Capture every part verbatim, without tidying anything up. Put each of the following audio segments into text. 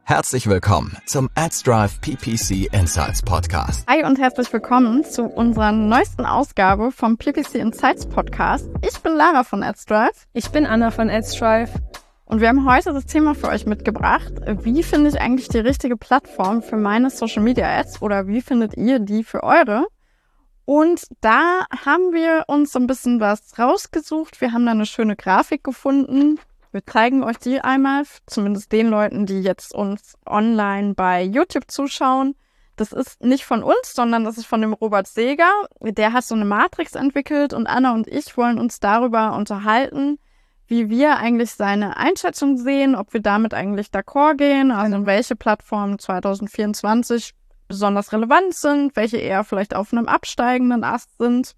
Herzlich willkommen zum AdsDrive P P C Insights Podcast. Hi und herzlich willkommen zu unserer neuesten Ausgabe vom P P C Insights Podcast. Ich bin Lara von AdsDrive. Ich bin Anna von AdsDrive. Und wir haben heute das Thema für euch mitgebracht. Wie finde ich eigentlich die richtige Plattform für meine Social Media Ads oder wie findet ihr die für eure? Und da haben wir uns so ein bisschen was rausgesucht. Wir haben da eine schöne Grafik gefunden. Wir zeigen euch die einmal, zumindest den Leuten, die jetzt uns online bei YouTube zuschauen. Das ist nicht von uns, sondern das ist von dem Robert Seeger. Der hat so eine Matrix entwickelt und Anna und ich wollen uns darüber unterhalten, wie wir eigentlich seine Einschätzung sehen, ob wir damit eigentlich d'accord gehen, also welche Plattformen zwanzig vierundzwanzig besonders relevant sind, welche eher vielleicht auf einem absteigenden Ast sind.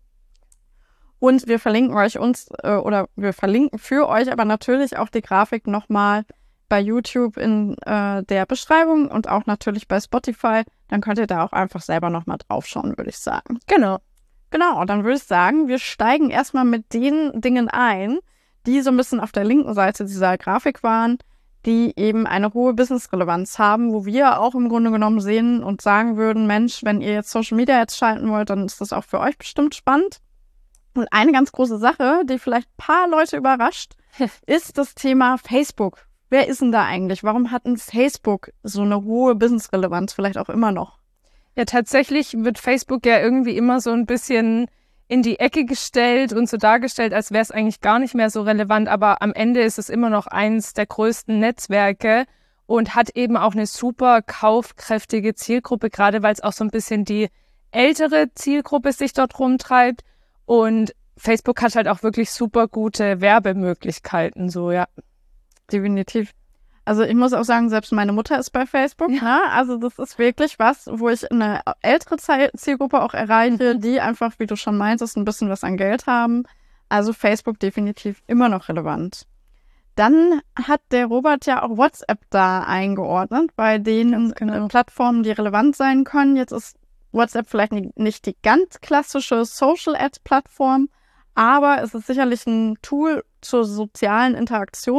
Und wir verlinken euch uns äh, oder wir verlinken für euch aber natürlich auch die Grafik nochmal bei YouTube in äh, der Beschreibung und auch natürlich bei Spotify. Dann könnt ihr da auch einfach selber nochmal draufschauen, würde ich sagen. Genau. Genau, dann würde ich sagen, wir steigen erstmal mit den Dingen ein, die so ein bisschen auf der linken Seite dieser Grafik waren, die eben eine hohe Business-Relevanz haben, wo wir auch im Grunde genommen sehen und sagen würden, Mensch, wenn ihr jetzt Social Media Ads schalten wollt, dann ist das auch für euch bestimmt spannend. Und eine ganz große Sache, die vielleicht ein paar Leute überrascht, ist das Thema Facebook. Wer ist denn da eigentlich? Warum hat ein Facebook so eine hohe Business-Relevanz, vielleicht auch immer noch? Ja, tatsächlich wird Facebook ja irgendwie immer so ein bisschen in die Ecke gestellt und so dargestellt, als wäre es eigentlich gar nicht mehr so relevant. Aber am Ende ist es immer noch eins der größten Netzwerke und hat eben auch eine super kaufkräftige Zielgruppe, gerade weil es auch so ein bisschen die ältere Zielgruppe sich dort rumtreibt. Und Facebook hat halt auch wirklich super gute Werbemöglichkeiten, so, ja. Definitiv. Also ich muss auch sagen, selbst meine Mutter ist bei Facebook. Ja. Ne? Also das ist wirklich was, wo ich eine ältere Zielgruppe auch erreiche, mhm. die einfach, wie du schon meintest, ein bisschen was an Geld haben. Also Facebook definitiv immer noch relevant. Dann hat der Robert ja auch WhatsApp da eingeordnet, bei den genau. Plattformen, die relevant sein können. Jetzt ist WhatsApp vielleicht nicht die ganz klassische Social-Ad-Plattform, aber es ist sicherlich ein Tool zur sozialen Interaktion.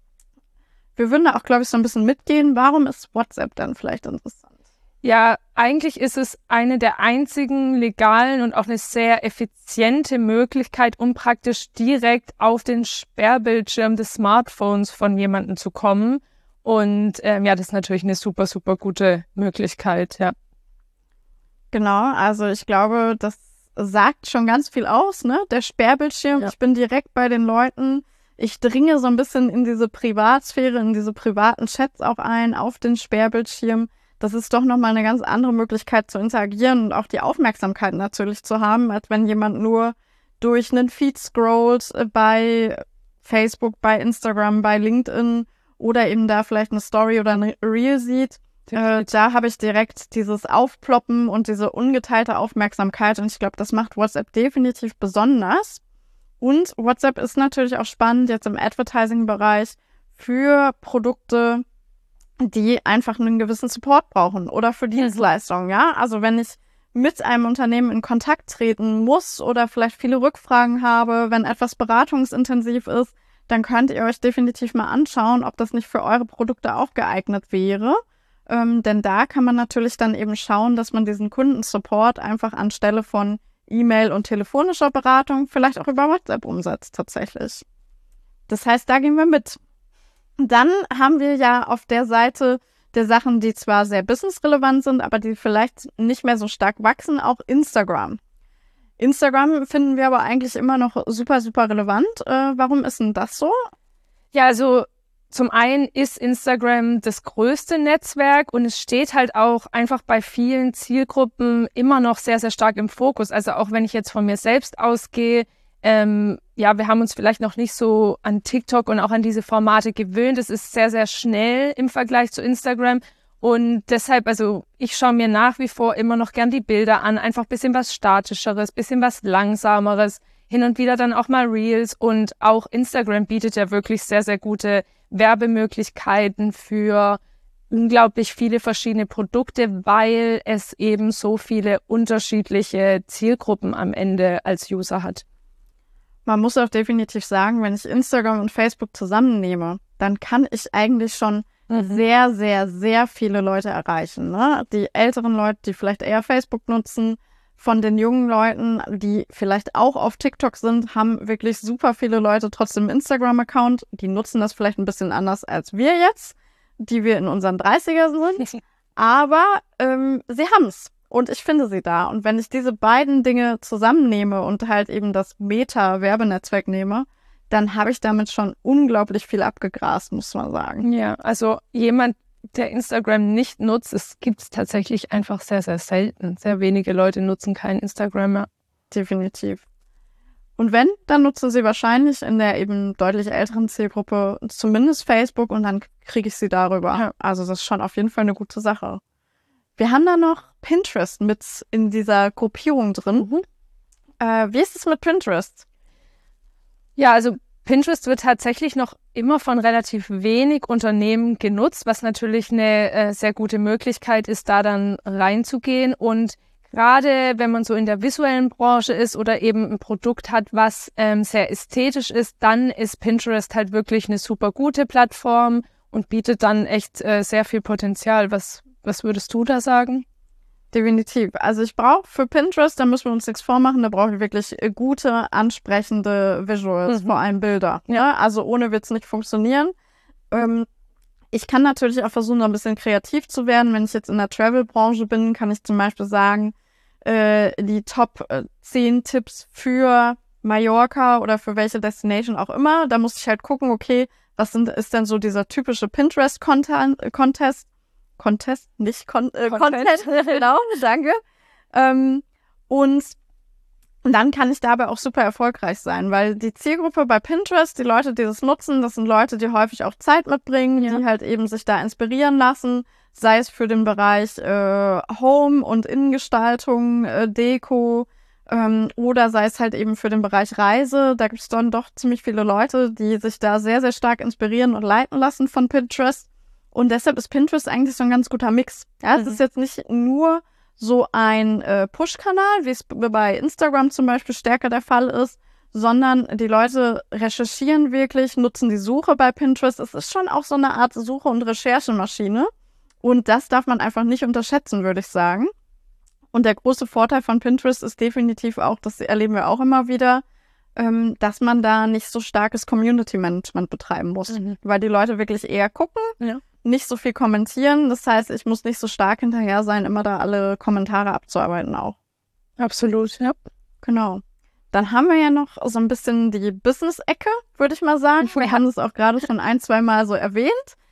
Wir würden da auch, glaube ich, so ein bisschen mitgehen. Warum ist WhatsApp dann vielleicht interessant? Ja, eigentlich ist es eine der einzigen legalen und auch eine sehr effiziente Möglichkeit, um praktisch direkt auf den Sperrbildschirm des Smartphones von jemandem zu kommen. Und ähm, ja, das ist natürlich eine super, super gute Möglichkeit, ja. Genau, also ich glaube, das sagt schon ganz viel aus, ne? Der Sperrbildschirm, ja. Ich bin direkt bei den Leuten, ich dringe so ein bisschen in diese Privatsphäre, in diese privaten Chats auch ein, auf den Sperrbildschirm. Das ist doch nochmal eine ganz andere Möglichkeit zu interagieren und auch die Aufmerksamkeit natürlich zu haben, als wenn jemand nur durch einen Feed scrollt bei Facebook, bei Instagram, bei LinkedIn oder eben da vielleicht eine Story oder ein Reel sieht. Äh, da habe ich direkt dieses Aufploppen und diese ungeteilte Aufmerksamkeit und ich glaube, das macht WhatsApp definitiv besonders. Und WhatsApp ist natürlich auch spannend jetzt im Advertising-Bereich für Produkte, die einfach einen gewissen Support brauchen oder für Dienstleistungen, ja. Also wenn ich mit einem Unternehmen in Kontakt treten muss oder vielleicht viele Rückfragen habe, wenn etwas beratungsintensiv ist, dann könnt ihr euch definitiv mal anschauen, ob das nicht für eure Produkte auch geeignet wäre. Ähm, denn da kann man natürlich dann eben schauen, dass man diesen Kundensupport einfach anstelle von E-Mail und telefonischer Beratung vielleicht auch über WhatsApp umsetzt tatsächlich. Das heißt, da gehen wir mit. Dann haben wir ja auf der Seite der Sachen, die zwar sehr businessrelevant sind, aber die vielleicht nicht mehr so stark wachsen, auch Instagram. Instagram finden wir aber eigentlich immer noch super, super relevant. Äh, warum ist denn das so? Ja, also zum einen ist Instagram das größte Netzwerk und es steht halt auch einfach bei vielen Zielgruppen immer noch sehr, sehr stark im Fokus. Also auch wenn ich jetzt von mir selbst ausgehe, ähm, ja, wir haben uns vielleicht noch nicht so an TikTok und auch an diese Formate gewöhnt. Es ist sehr, sehr schnell im Vergleich zu Instagram und deshalb, also ich schaue mir nach wie vor immer noch gern die Bilder an, einfach ein bisschen was Statischeres, bisschen was Langsameres, hin und wieder dann auch mal Reels und auch Instagram bietet ja wirklich sehr, sehr gute Werbemöglichkeiten für unglaublich viele verschiedene Produkte, weil es eben so viele unterschiedliche Zielgruppen am Ende als User hat. Man muss auch definitiv sagen, wenn ich Instagram und Facebook zusammennehme, dann kann ich eigentlich schon mhm. sehr, sehr, sehr viele Leute erreichen. Ne? Die älteren Leute, die vielleicht eher Facebook nutzen, von den jungen Leuten, die vielleicht auch auf TikTok sind, haben wirklich super viele Leute trotzdem einen Instagram-Account. Die nutzen das vielleicht ein bisschen anders als wir jetzt, die wir in unseren dreißiger sind. Aber ähm, sie haben's. Und ich finde sie da. Und wenn ich diese beiden Dinge zusammennehme und halt eben das Meta-Werbenetzwerk nehme, dann habe ich damit schon unglaublich viel abgegrast, muss man sagen. Ja, also jemand, der Instagram nicht nutzt, es gibt es tatsächlich einfach sehr, sehr selten. Sehr wenige Leute nutzen kein Instagram mehr. Definitiv. Und wenn, dann nutzen sie wahrscheinlich in der eben deutlich älteren Zielgruppe zumindest Facebook und dann kriege ich sie darüber. Ja. Also das ist schon auf jeden Fall eine gute Sache. Wir haben da noch Pinterest mit in dieser Gruppierung drin. Mhm. Äh, wie ist es mit Pinterest? Ja, also Pinterest wird tatsächlich noch immer von relativ wenig Unternehmen genutzt, was natürlich eine äh, sehr gute Möglichkeit ist, da dann reinzugehen. Und gerade wenn man so in der visuellen Branche ist oder eben ein Produkt hat, was ähm, sehr ästhetisch ist, dann ist Pinterest halt wirklich eine super gute Plattform und bietet dann echt äh, sehr viel Potenzial. Was, was würdest du da sagen? Definitiv. Also ich brauche für Pinterest, da müssen wir uns nichts vormachen, da brauche ich wirklich gute, ansprechende Visuals, mhm. vor allem Bilder. Ja, also ohne wird's nicht funktionieren. Ähm, ich kann natürlich auch versuchen, ein bisschen kreativ zu werden. Wenn ich jetzt in der Travel-Branche bin, kann ich zum Beispiel sagen, äh, die Top zehn Tipps für Mallorca oder für welche Destination auch immer. Da muss ich halt gucken, okay, was sind, ist denn so dieser typische Pinterest-Contest? Contest, nicht Con äh, Content, genau, danke. Ähm, und dann kann ich dabei auch super erfolgreich sein, weil die Zielgruppe bei Pinterest, die Leute, die das nutzen, das sind Leute, die häufig auch Zeit mitbringen, ja. die halt eben sich da inspirieren lassen, sei es für den Bereich äh, Home und Innengestaltung, äh, Deko ähm, oder sei es halt eben für den Bereich Reise. Da gibt es dann doch ziemlich viele Leute, die sich da sehr, sehr stark inspirieren und leiten lassen von Pinterest. Und deshalb ist Pinterest eigentlich so ein ganz guter Mix. Ja, es mhm. ist jetzt nicht nur so ein äh, Push-Kanal, wie es bei Instagram zum Beispiel stärker der Fall ist, sondern die Leute recherchieren wirklich, nutzen die Suche bei Pinterest. Es ist schon auch so eine Art Suche- und Recherchemaschine. Und das darf man einfach nicht unterschätzen, würde ich sagen. Und der große Vorteil von Pinterest ist definitiv auch, das erleben wir auch immer wieder, ähm, dass man da nicht so starkes Community-Management betreiben muss. Mhm. Weil die Leute wirklich eher gucken, ja. nicht so viel kommentieren. Das heißt, ich muss nicht so stark hinterher sein, immer da alle Kommentare abzuarbeiten auch. Absolut, ja. Genau. Dann haben wir ja noch so ein bisschen die Business-Ecke, würde ich mal sagen. Wir haben es auch gerade schon ein, zwei Mal so erwähnt.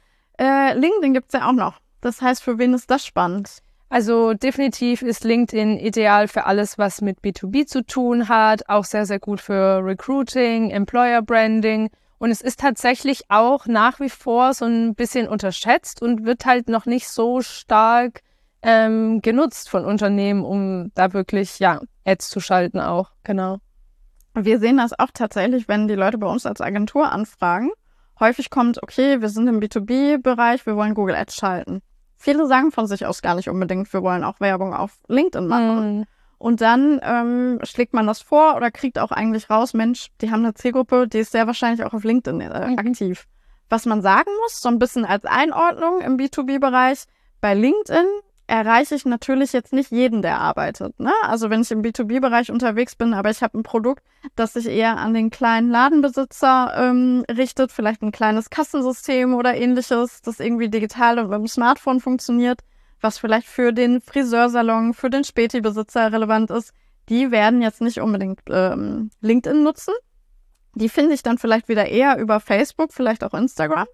Äh, LinkedIn gibt's ja auch noch. Das heißt, für wen ist das spannend? Also definitiv ist LinkedIn ideal für alles, was mit B zwei B zu tun hat. Auch sehr, sehr gut für Recruiting, Employer Branding. Und es ist tatsächlich auch nach wie vor so ein bisschen unterschätzt und wird halt noch nicht so stark ähm, genutzt von Unternehmen, um da wirklich, ja, Ads zu schalten auch. Genau. Wir sehen das auch tatsächlich, wenn die Leute bei uns als Agentur anfragen. Häufig kommt, okay, wir sind im B zwei B-Bereich, wir wollen Google Ads schalten. Viele sagen von sich aus gar nicht unbedingt, wir wollen auch Werbung auf LinkedIn machen. Mm. Und dann ähm, schlägt man das vor oder kriegt auch eigentlich raus, Mensch, die haben eine Zielgruppe, die ist sehr wahrscheinlich auch auf LinkedIn äh, mhm. aktiv. Was man sagen muss, so ein bisschen als Einordnung im B zwei B-Bereich, bei LinkedIn erreiche ich natürlich jetzt nicht jeden, der arbeitet. Ne? Also wenn ich im B zwei B-Bereich unterwegs bin, aber ich habe ein Produkt, das sich eher an den kleinen Ladenbesitzer ähm, richtet, vielleicht ein kleines Kassensystem oder ähnliches, das irgendwie digital und mit dem Smartphone funktioniert, was vielleicht für den Friseursalon, für den Späti-Besitzer relevant ist, die werden jetzt nicht unbedingt ähm, LinkedIn nutzen. Die finde ich dann vielleicht wieder eher über Facebook, vielleicht auch Instagram.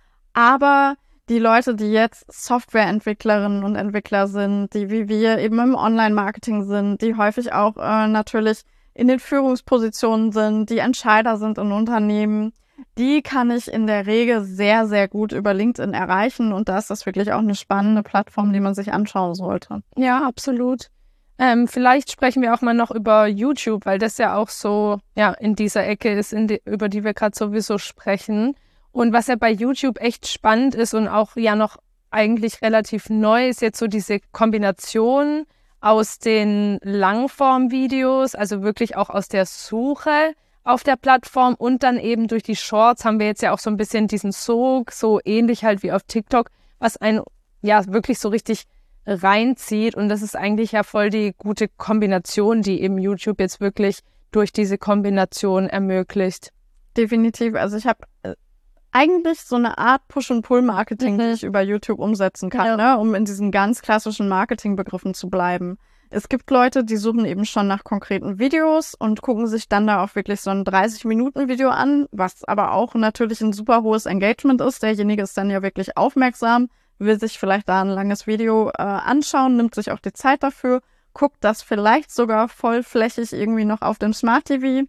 Aber die Leute, die jetzt Softwareentwicklerinnen und Entwickler sind, die wie wir eben im Online-Marketing sind, die häufig auch äh, natürlich in den Führungspositionen sind, die Entscheider sind in Unternehmen, die kann ich in der Regel sehr, sehr gut über LinkedIn erreichen. Und da ist das wirklich auch eine spannende Plattform, die man sich anschauen sollte. Ja, absolut. Ähm, vielleicht sprechen wir auch mal noch über YouTube, weil das ja auch so ja in dieser Ecke ist, in die, über die wir gerade sowieso sprechen. Und was ja bei YouTube echt spannend ist und auch ja noch eigentlich relativ neu, ist jetzt so diese Kombination aus den Langform-Videos, also wirklich auch aus der Suche, auf der Plattform und dann eben durch die Shorts haben wir jetzt ja auch so ein bisschen diesen Sog, so ähnlich halt wie auf TikTok, was einen ja wirklich so richtig reinzieht und das ist eigentlich ja voll die gute Kombination, die eben YouTube jetzt wirklich durch diese Kombination ermöglicht. Definitiv, also ich habe äh, eigentlich so eine Art Push-and-Pull-Marketing, Mhm. die ich über YouTube umsetzen kann, Ja. ne, um in diesen ganz klassischen Marketingbegriffen zu bleiben. Es gibt Leute, die suchen eben schon nach konkreten Videos und gucken sich dann da auch wirklich so ein dreißig-Minuten-Video an, was aber auch natürlich ein super hohes Engagement ist. Derjenige ist dann ja wirklich aufmerksam, will sich vielleicht da ein langes Video äh, anschauen, nimmt sich auch die Zeit dafür, guckt das vielleicht sogar vollflächig irgendwie noch auf dem Smart T V.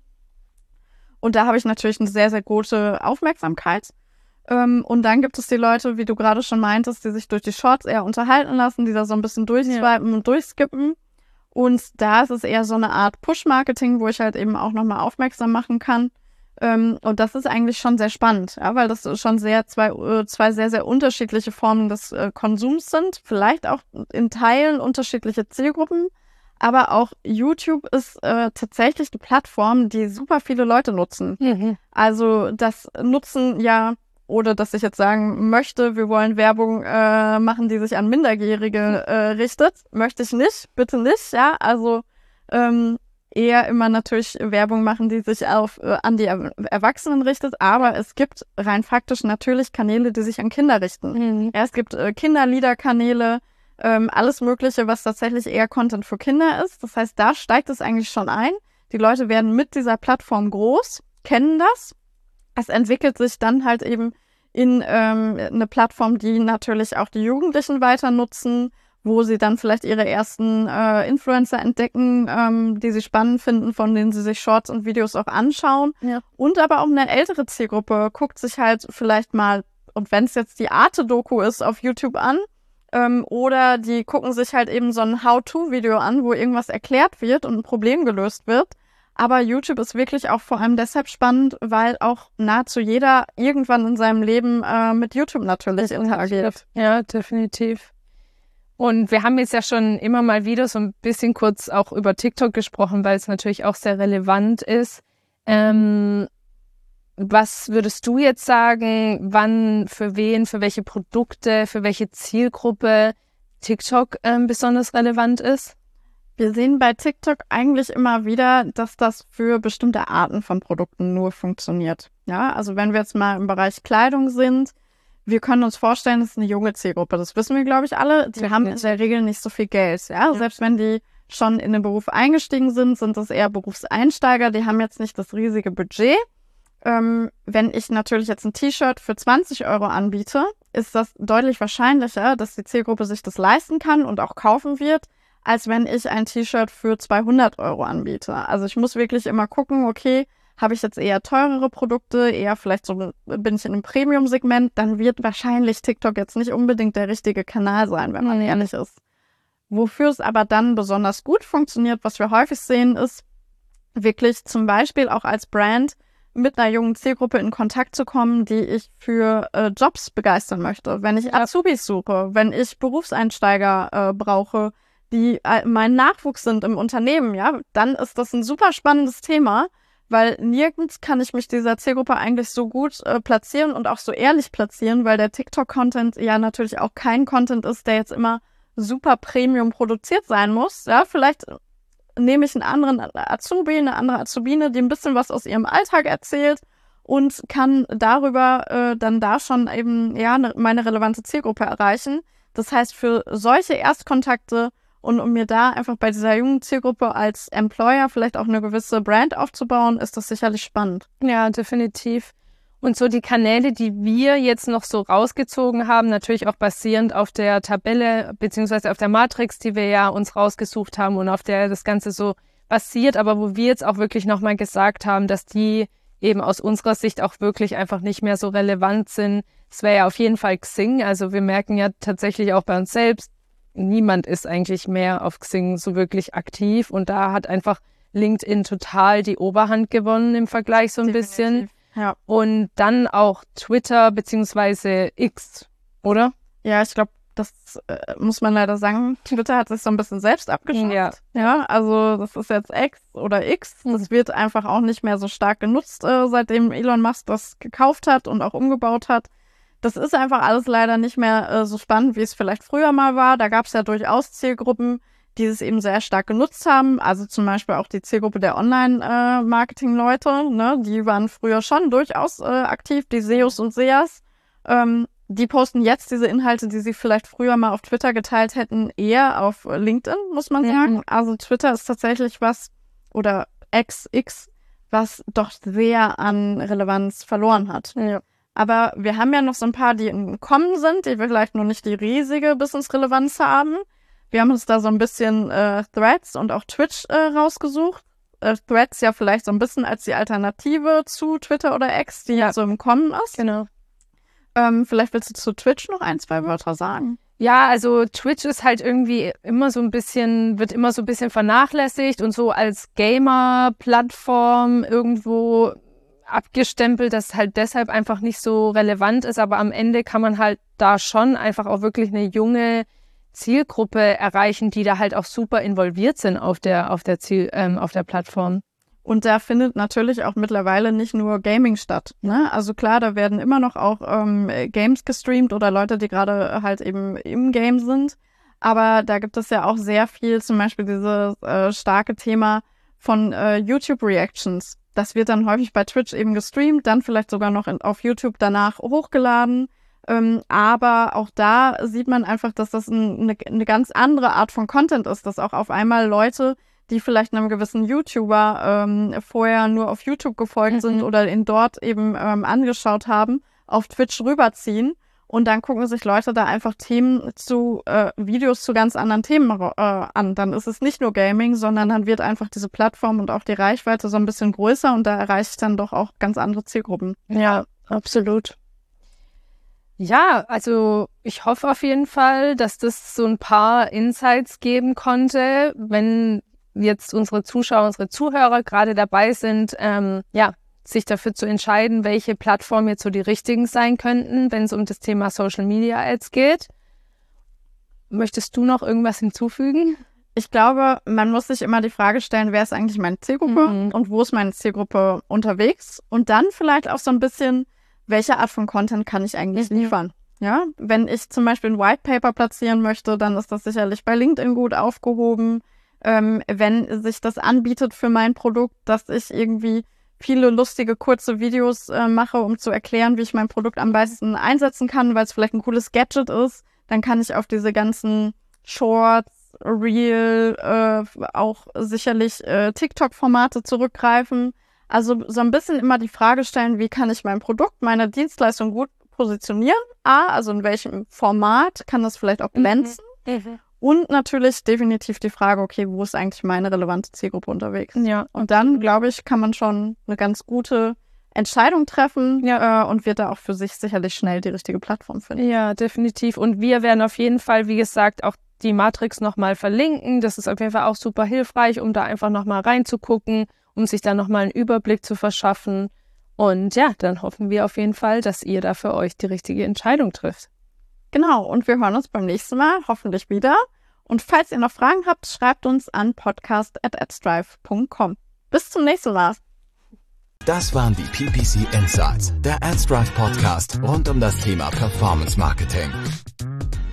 Und da habe ich natürlich eine sehr, sehr gute Aufmerksamkeit. Ähm, und dann gibt es die Leute, wie du gerade schon meintest, die sich durch die Shorts eher unterhalten lassen, die da so ein bisschen durchswipen und durchskippen. Und da ist es eher so eine Art Push-Marketing, wo ich halt eben auch nochmal aufmerksam machen kann. Ähm, und das ist eigentlich schon sehr spannend, ja, weil das schon sehr zwei, äh, zwei sehr, sehr unterschiedliche Formen des äh, Konsums sind. Vielleicht auch in Teilen unterschiedliche Zielgruppen. Aber auch YouTube ist äh, tatsächlich die Plattform, die super viele Leute nutzen. Mhm. Also das nutzen ja, oder dass ich jetzt sagen möchte, wir wollen Werbung äh, machen, die sich an Minderjährige äh, richtet. Möchte ich nicht, bitte nicht, ja. Also ähm, eher immer natürlich Werbung machen, die sich auf äh, an die er Erwachsenen richtet. Aber es gibt rein faktisch natürlich Kanäle, die sich an Kinder richten. Mhm. Ja, es gibt äh, Kinderliederkanäle, ähm, alles Mögliche, was tatsächlich eher Content für Kinder ist. Das heißt, da steigt es eigentlich schon ein. Die Leute werden mit dieser Plattform groß, kennen das. Es entwickelt sich dann halt eben in ähm, eine Plattform, die natürlich auch die Jugendlichen weiter nutzen, wo sie dann vielleicht ihre ersten äh, Influencer entdecken, ähm, die sie spannend finden, von denen sie sich Shorts und Videos auch anschauen. Ja. Und aber auch eine ältere Zielgruppe guckt sich halt vielleicht mal, und wenn es jetzt die Arte-Doku ist, auf YouTube an, ähm, oder die gucken sich halt eben so ein How-to-Video an, wo irgendwas erklärt wird und ein Problem gelöst wird. Aber YouTube ist wirklich auch vor allem deshalb spannend, weil auch nahezu jeder irgendwann in seinem Leben äh, mit YouTube natürlich interagiert. Ja, definitiv. Und wir haben jetzt ja schon immer mal wieder so ein bisschen kurz auch über TikTok gesprochen, weil es natürlich auch sehr relevant ist. Ähm, was würdest du jetzt sagen, wann, für wen, für welche Produkte, für welche Zielgruppe TikTok ähm, besonders relevant ist? Wir sehen bei TikTok eigentlich immer wieder, dass das für bestimmte Arten von Produkten nur funktioniert. Ja, also wenn wir jetzt mal im Bereich Kleidung sind, wir können uns vorstellen, das ist eine junge Zielgruppe. Das wissen wir, glaube ich, alle. Die haben in der Regel nicht so viel Geld. Ja, ja. Selbst wenn die schon in den Beruf eingestiegen sind, sind das eher Berufseinsteiger. Die haben jetzt nicht das riesige Budget. Ähm, wenn ich natürlich jetzt ein T-Shirt für zwanzig Euro anbiete, ist das deutlich wahrscheinlicher, dass die Zielgruppe sich das leisten kann und auch kaufen wird, als wenn ich ein T-Shirt für zweihundert Euro anbiete. Also ich muss wirklich immer gucken, okay, habe ich jetzt eher teurere Produkte, eher vielleicht so, bin ich in einem Premium-Segment, dann wird wahrscheinlich TikTok jetzt nicht unbedingt der richtige Kanal sein, wenn man ehrlich ist. Wofür es aber dann besonders gut funktioniert, was wir häufig sehen, ist wirklich zum Beispiel auch als Brand mit einer jungen Zielgruppe in Kontakt zu kommen, die ich für äh, Jobs begeistern möchte. Wenn ich Azubis suche, wenn ich Berufseinsteiger äh, brauche, die äh, mein Nachwuchs sind im Unternehmen, ja, dann ist das ein super spannendes Thema, weil nirgends kann ich mich dieser Zielgruppe eigentlich so gut äh, platzieren und auch so ehrlich platzieren, weil der TikTok-Content ja natürlich auch kein Content ist, der jetzt immer super Premium produziert sein muss. Ja, vielleicht nehme ich einen anderen Azubi, eine andere Azubine, die ein bisschen was aus ihrem Alltag erzählt und kann darüber äh, dann da schon eben ja ne, meine relevante Zielgruppe erreichen. Das heißt, für solche Erstkontakte und um mir da einfach bei dieser jungen Zielgruppe als Employer vielleicht auch eine gewisse Brand aufzubauen, ist das sicherlich spannend. Ja, definitiv. Und so die Kanäle, die wir jetzt noch so rausgezogen haben, natürlich auch basierend auf der Tabelle beziehungsweise auf der Matrix, die wir ja uns rausgesucht haben und auf der das Ganze so basiert, aber wo wir jetzt auch wirklich nochmal gesagt haben, dass die eben aus unserer Sicht auch wirklich einfach nicht mehr so relevant sind. Es wäre ja auf jeden Fall Xing, also wir merken ja tatsächlich auch bei uns selbst, niemand ist eigentlich mehr auf Xing so wirklich aktiv und da hat einfach LinkedIn total die Oberhand gewonnen im Vergleich so ein Definitiv. bisschen. Ja. Und dann auch Twitter beziehungsweise X, oder? Ja, ich glaube, das äh, muss man leider sagen, Twitter hat sich so ein bisschen selbst abgeschafft. Ja. ja, also das ist jetzt X oder X. Das wird einfach auch nicht mehr so stark genutzt, äh, seitdem Elon Musk das gekauft hat und auch umgebaut hat. Das ist einfach alles leider nicht mehr äh, so spannend, wie es vielleicht früher mal war. Da gab es ja durchaus Zielgruppen, die es eben sehr stark genutzt haben. Also zum Beispiel auch die Zielgruppe der Online-Marketing-Leute. Ne? Die waren früher schon durchaus äh, aktiv, die S E Os und S E As. Ähm, die posten jetzt diese Inhalte, die sie vielleicht früher mal auf Twitter geteilt hätten, eher auf LinkedIn, muss man sagen. Mhm. Also Twitter ist tatsächlich was, oder X, X, was doch sehr an Relevanz verloren hat. Ja. Aber wir haben ja noch so ein paar, die im Kommen sind, die vielleicht noch nicht die riesige Business-Relevanz haben. Wir haben uns da so ein bisschen äh, Threads und auch Twitch äh, rausgesucht. Äh, Threads ja vielleicht so ein bisschen als die Alternative zu Twitter oder X, die ja so im Kommen ist. Genau. Ähm, vielleicht willst du zu Twitch noch ein, zwei Wörter sagen. Ja, also Twitch ist halt irgendwie immer so ein bisschen, wird immer so ein bisschen vernachlässigt und so als Gamer-Plattform irgendwo abgestempelt, das halt deshalb einfach nicht so relevant ist. Aber am Ende kann man halt da schon einfach auch wirklich eine junge Zielgruppe erreichen, die da halt auch super involviert sind auf der, auf der Ziel, ähm, auf der Plattform. Und da findet natürlich auch mittlerweile nicht nur Gaming statt. Ne? Also klar, da werden immer noch auch ähm, Games gestreamt oder Leute, die gerade halt eben im Game sind. Aber da gibt es ja auch sehr viel, zum Beispiel dieses äh, starke Thema von äh, YouTube-Reactions. Das wird dann häufig bei Twitch eben gestreamt, dann vielleicht sogar noch in, auf YouTube danach hochgeladen. Ähm, aber auch da sieht man einfach, dass das ein, eine, eine ganz andere Art von Content ist, dass auch auf einmal Leute, die vielleicht einem gewissen YouTuber ähm, vorher nur auf YouTube gefolgt mhm. sind oder ihn dort eben ähm, angeschaut haben, auf Twitch rüberziehen und dann gucken sich Leute da einfach Themen zu, äh, Videos zu ganz anderen Themen äh, an. Dann ist es nicht nur Gaming, sondern dann wird einfach diese Plattform und auch die Reichweite so ein bisschen größer und da erreiche ich dann doch auch ganz andere Zielgruppen. Ja, absolut. Ja, also ich hoffe auf jeden Fall, dass das so ein paar Insights geben konnte, wenn jetzt unsere Zuschauer, unsere Zuhörer gerade dabei sind, ähm, ja, sich dafür zu entscheiden, welche Plattformen jetzt so die richtigen sein könnten, wenn es um das Thema Social Media Ads geht. Möchtest du noch irgendwas hinzufügen? Ich glaube, man muss sich immer die Frage stellen, wer ist eigentlich meine Zielgruppe mhm. und wo ist meine Zielgruppe unterwegs? Und dann vielleicht auch so ein bisschen, welche Art von Content kann ich eigentlich mhm. liefern? Ja, wenn ich zum Beispiel ein White Paper platzieren möchte, dann ist das sicherlich bei LinkedIn gut aufgehoben. Ähm, wenn sich das anbietet für mein Produkt, dass ich irgendwie viele lustige, kurze Videos äh, mache, um zu erklären, wie ich mein Produkt am besten einsetzen kann, weil es vielleicht ein cooles Gadget ist, dann kann ich auf diese ganzen Shorts, Reel, äh, auch sicherlich äh, TikTok-Formate zurückgreifen. Also so ein bisschen immer die Frage stellen, wie kann ich mein Produkt, meine Dienstleistung gut positionieren? A, also in welchem Format kann das vielleicht auch glänzen? Mhm. Mhm. Und natürlich definitiv die Frage, okay, wo ist eigentlich meine relevante Zielgruppe unterwegs? Ja. Und dann, glaube ich, kann man schon eine ganz gute Entscheidung treffen ja. äh, und wird da auch für sich sicherlich schnell die richtige Plattform finden. Ja, definitiv. Und wir werden auf jeden Fall, wie gesagt, auch die Matrix nochmal verlinken. Das ist auf jeden Fall auch super hilfreich, um da einfach nochmal reinzugucken, um sich da nochmal einen Überblick zu verschaffen. Und ja, dann hoffen wir auf jeden Fall, dass ihr da für euch die richtige Entscheidung trifft. Genau, und wir hören uns beim nächsten Mal hoffentlich wieder. Und falls ihr noch Fragen habt, schreibt uns an podcast at adsdrive punkt com. Bis zum nächsten Mal. Das waren die P P C Insights, der AdsDrive Podcast rund um das Thema Performance Marketing.